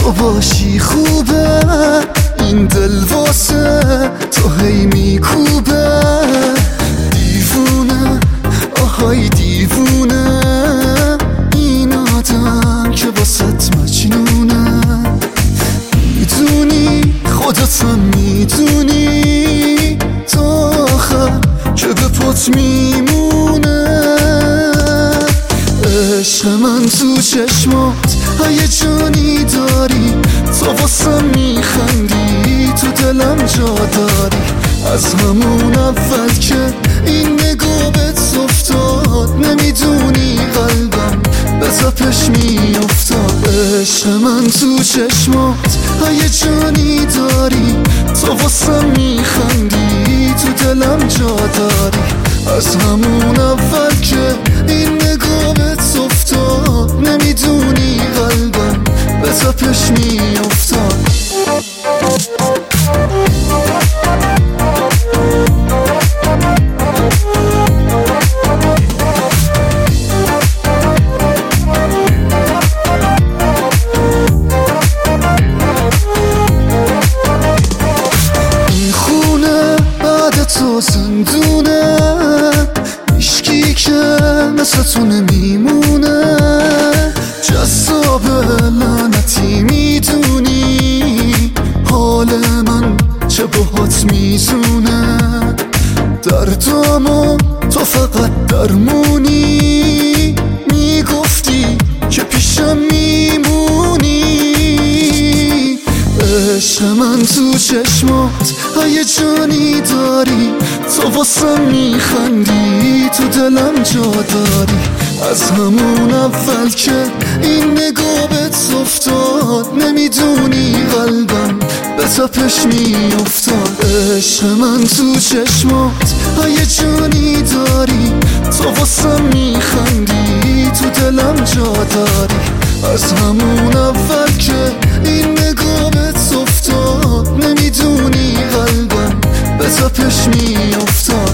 تو باشی خوبه، این دل واسه تو هی میکوبه. دیوونه آهای دیوونه، این آدم که واسط مجنونه. میدونی خودتم میدونی، تا آخر که به پات میمونه. عشق من تو چشمات هیجانی داری، تو واسم میخندی، تو دلم جا داری. از همون اول که این نگاه بهت افتاد، نمیدونی قلبم به تپش میافتاد. عشق من تو چشمات هیجانی داری، تو واسم میخندی، تو دلم جا داری. از همون اول که این نگاه بهت افتاد، نمیدونی قلبم به تپش میافتاد. این خونه بعد تو زندونه، هیچکی که مثل تو نمیمونه. جذابه لعنتی میدونی، حال من چه باهات میزونه. دردامو تو فقط درمونی، میگفتی که پیشم میمونی. عشق من تو چشمات هیجانی داری، تو واسم میخندی، تو دلم جا داری. از همون اول که این نگاه بهت افتاد، نمیدونی قلبم به تپش میافتاد. عشق من تو چشمات هیجانی داری، تو واسم میخندی، تو دلم جا داری. از همون اول که این نگاه بهت افتاد، نمیدونی قلبم به تپش میافتاد.